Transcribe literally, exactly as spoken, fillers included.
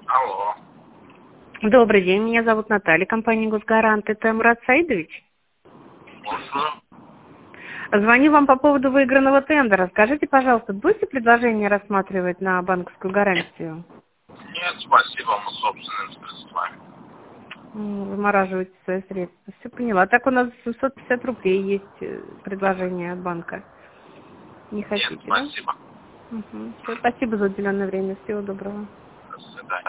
Алло. Добрый день, меня зовут Наталья, компания «Госгарант». Это Мурат Саидович? Можно? Звоню вам по поводу выигранного тендера. Скажите, пожалуйста, будете предложение рассматривать на банковскую гарантию? Нет, спасибо, мы собственными средствами. М, Вымораживаете свои средства. Все поняла. Так у нас семьсот пятьдесят рублей есть э, предложение от банка. Не хотите, Нет, да? спасибо. Угу. Все, спасибо за уделенное время. Всего доброго. До свидания.